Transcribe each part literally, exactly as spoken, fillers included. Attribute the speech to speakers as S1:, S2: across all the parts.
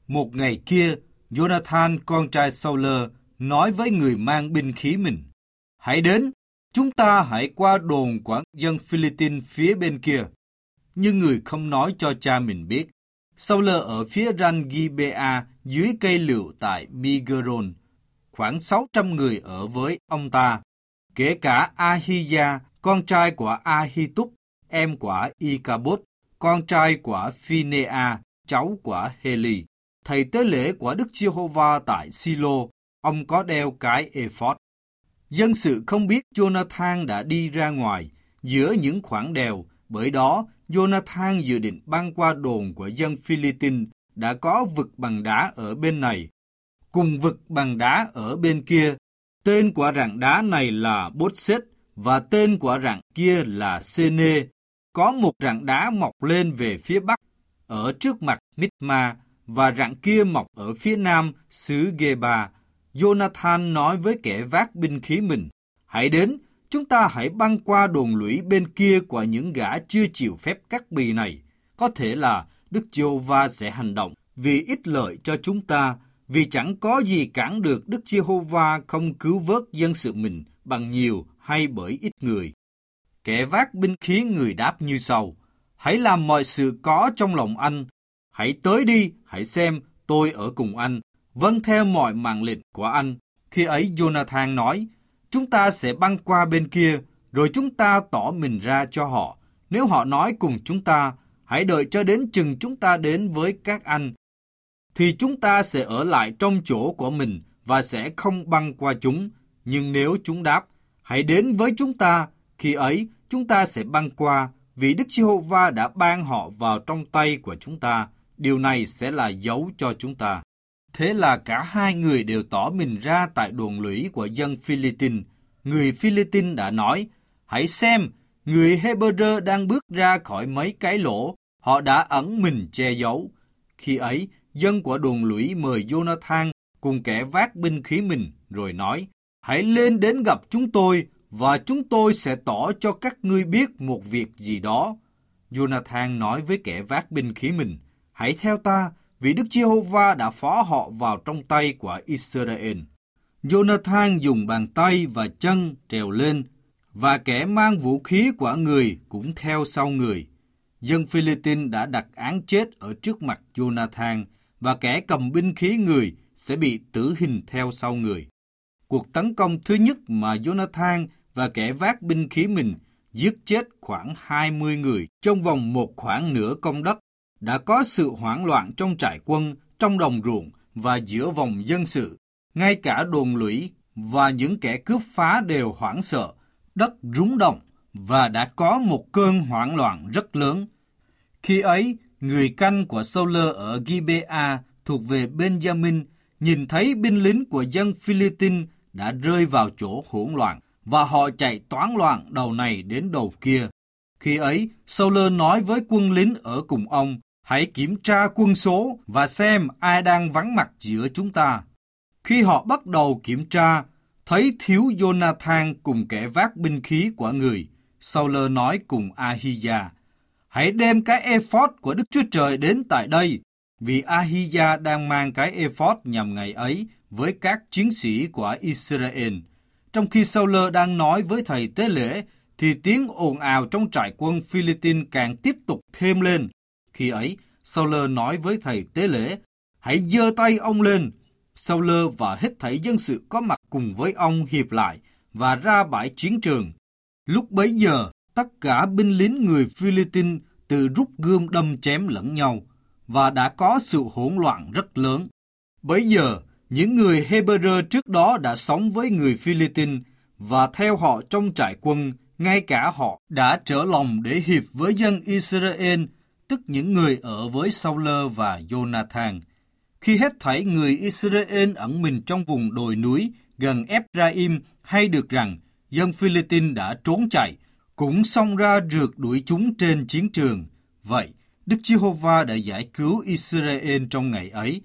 S1: Một ngày kia, Jonathan con trai Saul nói với người mang binh khí mình: hãy đến, chúng ta hãy qua đồn của dân Philippines phía bên kia. Nhưng người không nói cho cha mình biết. Saul ở phía ranh Gibea dưới cây lựu tại Migron. Khoảng sáu trăm người ở với ông ta, kể cả Ahijah, con trai của Ahitub, em của Icabod, con trai của Phinea, cháu của Heli. Thầy tế lễ của Đức Giê-hô-va tại Silo, ông có đeo cái ephod. Dân sự không biết Jonathan đã đi ra ngoài giữa những khoảng đèo, bởi đó Jonathan dự định băng qua đồn của dân Philippines đã có vực bằng đá ở bên này, cùng vực bằng đá ở bên kia. Tên của rặng đá này là Bốt-xết và tên của rặng kia là Sê-nê. Có một rặng đá mọc lên về phía bắc ở trước mặt Mít-ma và rặng kia mọc ở phía nam xứ Gê-ba. Jonathan nói với kẻ vác binh khí mình: hãy đến, chúng ta hãy băng qua đồn lũy bên kia của những gã chưa chịu phép cắt bì này. Có thể là Đức Giê-hô-va sẽ hành động vì ích lợi cho chúng ta, vì chẳng có gì cản được Đức Giê-hô-va không cứu vớt dân sự mình bằng nhiều hay bởi ít người. Kẻ vác binh khí người đáp như sau: hãy làm mọi sự có trong lòng anh. Hãy tới đi, hãy xem, tôi ở cùng anh, vâng theo mọi mạng lệnh của anh. Khi ấy Jonathan nói: chúng ta sẽ băng qua bên kia, rồi chúng ta tỏ mình ra cho họ. Nếu họ nói cùng chúng ta: hãy đợi cho đến chừng chúng ta đến với các anh, thì chúng ta sẽ ở lại trong chỗ của mình và sẽ không băng qua chúng. Nhưng nếu chúng đáp: hãy đến với chúng ta, khi ấy chúng ta sẽ băng qua, vì Đức Giê-hô-va đã ban họ vào trong tay của chúng ta. Điều này sẽ là dấu cho chúng ta. Thế là cả hai người đều tỏ mình ra tại đồn lũy của dân Philippines. Người Philippines đã nói: hãy xem, người Hebrew đang bước ra khỏi mấy cái lỗ, họ đã ẩn mình che giấu. Khi ấy, dân của đồn lũy mời Jonathan cùng kẻ vác binh khí mình, rồi nói: hãy lên đến gặp chúng tôi, và chúng tôi sẽ tỏ cho các ngươi biết một việc gì đó. Jonathan nói với kẻ vác binh khí mình: hãy theo ta, vì Đức Giê-hô-va đã phó họ vào trong tay của Israel. Jonathan dùng bàn tay và chân trèo lên, và kẻ mang vũ khí của người cũng theo sau người. Dân Philippines đã đặt án chết ở trước mặt Jonathan, và kẻ cầm binh khí người sẽ bị tử hình theo sau người. Cuộc tấn công thứ nhất mà Jonathan và kẻ vác binh khí mình giết chết khoảng hai mươi người trong vòng một khoảng nửa công đất. Đã có sự hoảng loạn trong trại quân, trong đồng ruộng và giữa vòng dân sự. Ngay cả đồn lũy và những kẻ cướp phá đều hoảng sợ. Đất rúng động và đã có một cơn hoảng loạn rất lớn. Khi ấy, người canh của Saul ở Gibea thuộc về Benjamin nhìn thấy binh lính của dân Philippines đã rơi vào chỗ hỗn loạn, và họ chạy toán loạn đầu này đến đầu kia. Khi ấy, Saul nói với quân lính ở cùng ông: hãy kiểm tra quân số và xem ai đang vắng mặt giữa chúng ta. Khi họ bắt đầu kiểm tra, thấy thiếu Jonathan cùng kẻ vác binh khí của người, Saul nói cùng Ahijah: hãy đem cái ephod của Đức Chúa Trời đến tại đây, vì Ahijah đang mang cái ephod nhằm ngày ấy với các chiến sĩ của Israel. Trong khi Saul đang nói với thầy tế lễ, thì tiếng ồn ào trong trại quân Philippines càng tiếp tục thêm lên. Khi ấy, Saul nói với thầy tế lễ: hãy giơ tay ông lên. Saul và hết thảy dân sự có mặt cùng với ông hiệp lại và ra bãi chiến trường. Lúc bấy giờ, tất cả binh lính người Philippines tự rút gươm đâm chém lẫn nhau, và đã có sự hỗn loạn rất lớn. Bấy giờ, những người Hebrew trước đó đã sống với người Philippines và theo họ trong trại quân, ngay cả họ đã trở lòng để hiệp với dân Israel, tức những người ở với Saul và Jonathan. Khi hết thảy người Israel ẩn mình trong vùng đồi núi gần Ephraim hay được rằng dân Philippines đã trốn chạy, cũng xông ra rượt đuổi chúng trên chiến trường. Vậy, Đức Giê-hô-va đã giải cứu Israel trong ngày ấy,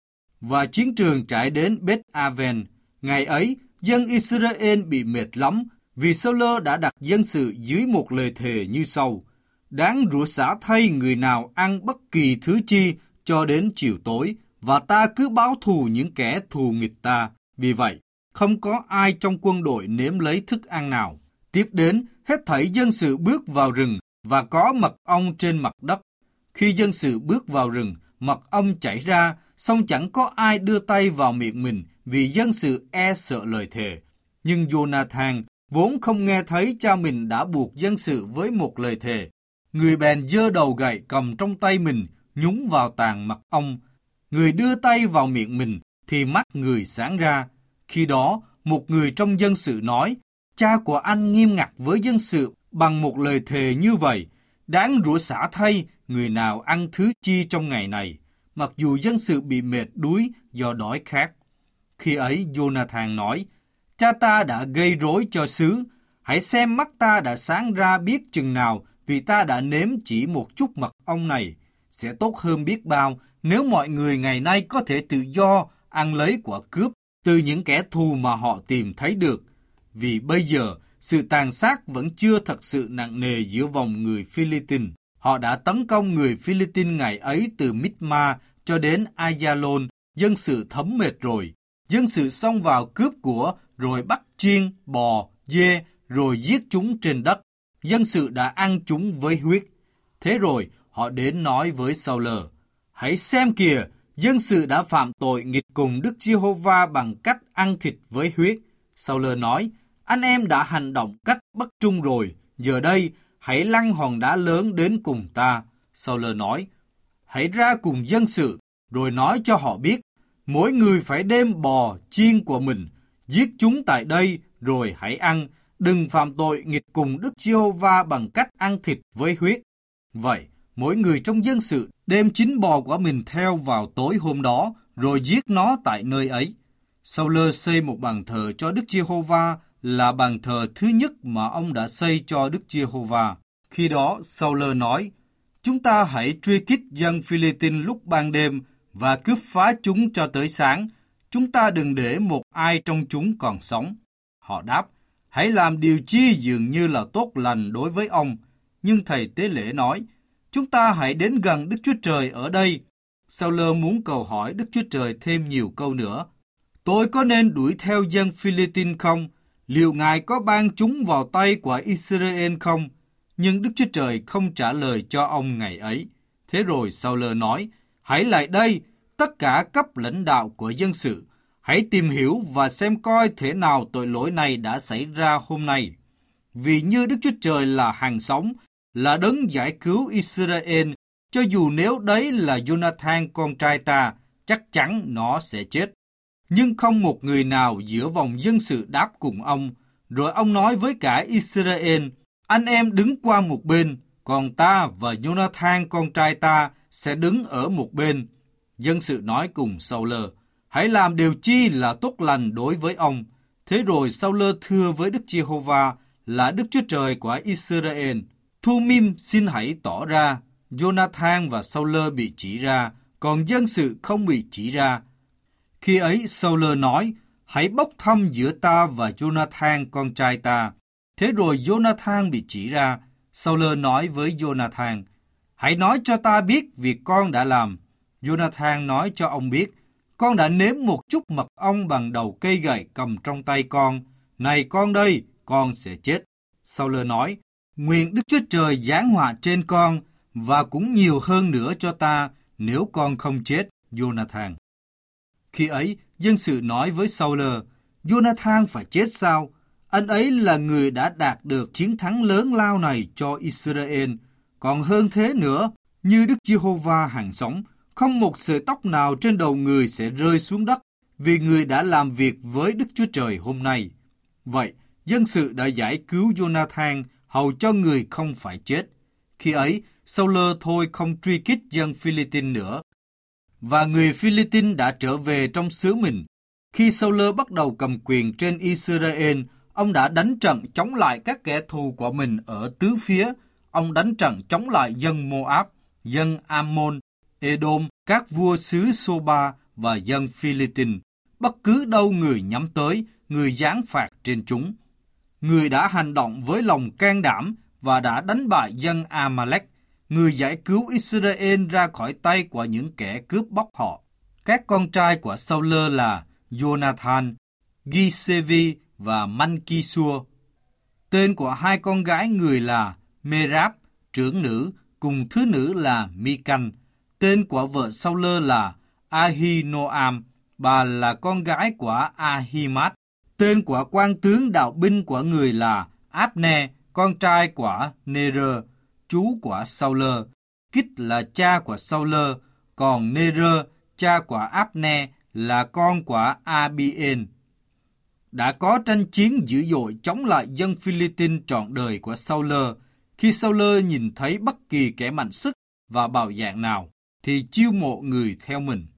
S1: và chiến trường trải đến Beth-aven. Ngày ấy, dân Israel bị mệt lắm, vì Saul đã đặt dân sự dưới một lời thề như sau: đáng rủa xả thay người nào ăn bất kỳ thứ chi cho đến chiều tối, và ta cứ báo thù những kẻ thù nghịch ta. Vì vậy, không có ai trong quân đội nếm lấy thức ăn nào. Tiếp đến, hết thảy dân sự bước vào rừng và có mật ong trên mặt đất. Khi dân sự bước vào rừng, mật ong chảy ra, song chẳng có ai đưa tay vào miệng mình vì dân sự e sợ lời thề. Nhưng Jonathan vốn không nghe thấy cha mình đã buộc dân sự với một lời thề. Người bèn giơ đầu gậy cầm trong tay mình, nhúng vào tàn mật ong. Người đưa tay vào miệng mình thì mắt người sáng ra. Khi đó, một người trong dân sự nói, cha của anh nghiêm ngặt với dân sự bằng một lời thề như vậy. Đáng rủa xả thay, người nào ăn thứ chi trong ngày này, mặc dù dân sự bị mệt đuối do đói khát. Khi ấy Jonathan nói, cha ta đã gây rối cho xứ, hãy xem mắt ta đã sáng ra biết chừng nào, vì ta đã nếm chỉ một chút mật ong này. Sẽ tốt hơn biết bao nếu mọi người ngày nay có thể tự do ăn lấy quả cướp từ những kẻ thù mà họ tìm thấy được. Vì bây giờ, sự tàn sát vẫn chưa thật sự nặng nề giữa vòng người Philippines. Họ đã tấn công người Philippines ngày ấy từ Mithma cho đến Ayalon. Dân sự thấm mệt rồi. Dân sự xông vào cướp của, rồi bắt chiên, bò, dê, rồi giết chúng trên đất. Dân sự đã ăn chúng với huyết. Thế rồi, họ đến nói với Saul, hãy xem kìa, dân sự đã phạm tội nghịch cùng Đức Giê-hô-va bằng cách ăn thịt với huyết. Saul nói, anh em đã hành động cách bất trung rồi, giờ đây hãy lăn hòn đá lớn đến cùng ta. Saul nói, hãy ra cùng dân sự, rồi nói cho họ biết, mỗi người phải đem bò chiên của mình, giết chúng tại đây, rồi hãy ăn, đừng phạm tội nghịch cùng Đức Giê-hô-va bằng cách ăn thịt với huyết. Vậy, mỗi người trong dân sự đem chính bò của mình theo vào tối hôm đó, rồi giết nó tại nơi ấy. Saul xây một bàn thờ cho Đức Giê-hô-va, là bàn thờ thứ nhất mà ông đã xây cho Đức Giê-hô-va. Khi đó, Saul nói, chúng ta hãy truy kích dân Philippines lúc ban đêm và cướp phá chúng cho tới sáng. Chúng ta đừng để một ai trong chúng còn sống. Họ đáp, hãy làm điều chi dường như là tốt lành đối với ông. Nhưng thầy tế lễ nói, chúng ta hãy đến gần Đức Chúa Trời ở đây. Saul muốn cầu hỏi Đức Chúa Trời thêm nhiều câu nữa. Tôi có nên đuổi theo dân Philippines không? Liệu Ngài có ban chúng vào tay của Israel không? Nhưng Đức Chúa Trời không trả lời cho ông ngày ấy. Thế rồi Saul nói, hãy lại đây, tất cả cấp lãnh đạo của dân sự. Hãy tìm hiểu và xem coi thế nào tội lỗi này đã xảy ra hôm nay. Vì như Đức Chúa Trời là hàng sống, là đấng giải cứu Israel, cho dù nếu đấy là Jonathan con trai ta, chắc chắn nó sẽ chết. Nhưng không một người nào giữa vòng dân sự đáp cùng ông. Rồi ông nói với cả Israel, anh em đứng qua một bên, còn ta và Jonathan con trai ta sẽ đứng ở một bên. Dân sự nói cùng Saul, hãy làm điều chi là tốt lành đối với ông. Thế rồi Saul thưa với Đức Giê-hô-va là Đức Chúa Trời của Israel, Thu-mim xin hãy tỏ ra. Jonathan và Saul bị chỉ ra, còn dân sự không bị chỉ ra. Khi ấy Saul nói, hãy bốc thăm giữa ta và Jonathan con trai ta. Thế rồi Jonathan bị chỉ ra. Saul nói với Jonathan, hãy nói cho ta biết việc con đã làm. Jonathan nói cho ông biết, con đã nếm một chút mật ong bằng đầu cây gậy cầm trong tay con. Này con đây, con sẽ chết. Saul nói, nguyện Đức Chúa Trời giáng họa trên con, và cũng nhiều hơn nữa cho ta, nếu con không chết, Jonathan. Khi ấy, dân sự nói với Saul, Jonathan phải chết sao? Anh ấy là người đã đạt được chiến thắng lớn lao này cho Israel. Còn hơn thế nữa, như Đức Giê-hô-va hàng sống, không một sợi tóc nào trên đầu người sẽ rơi xuống đất, vì người đã làm việc với Đức Chúa Trời hôm nay. Vậy, dân sự đã giải cứu Jonathan, hầu cho người không phải chết. Khi ấy, Saul thôi không truy kích dân Philippines nữa, và người Philippines đã trở về trong xứ mình. Khi Saul bắt đầu cầm quyền trên Israel, ông đã đánh trận chống lại các kẻ thù của mình ở tứ phía. Ông đánh trận chống lại dân Moab, dân Ammon, Edom, các vua xứ Soba và dân Philippines. Bất cứ đâu người nhắm tới, người giáng phạt trên chúng. Người đã hành động với lòng can đảm và đã đánh bại dân Amalek. Người giải cứu Israel ra khỏi tay của những kẻ cướp bóc họ. Các con trai của Saul là Jonathan, Gisevi và Mankisua. Tên của hai con gái người là Merab, trưởng nữ, cùng thứ nữ là Mikan. Tên của vợ Saul là Ahinoam, bà là con gái của Ahimaaz. Tên của quan tướng đạo binh của người là Abner, con trai của Ner, chú của Saul. Kích là cha của Saul, còn Ner, cha của Abner, là con của Abiel. Đã có tranh chiến dữ dội chống lại dân Philippines trọn đời của Saul. Khi Saul nhìn thấy bất kỳ kẻ mạnh sức và bạo dạn nào, thì chiêu mộ người theo mình.